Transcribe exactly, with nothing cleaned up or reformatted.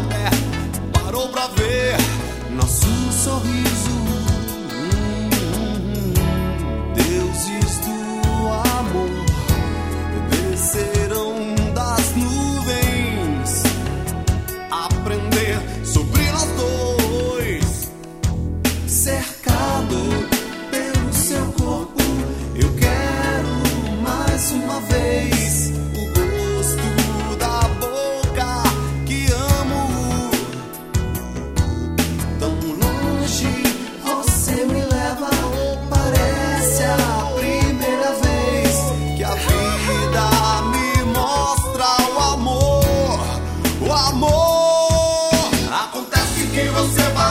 É, parou pra ver nosso sorriso. Deuses do amor desceram das nuvens, aprender sobre nós dois, cercado pelo seu corpo. Eu quero mais uma vez o gosto da boca que amo. Tão longe você me leva, parece a primeira vez que a vida me mostra o amor. O amor acontece que você vai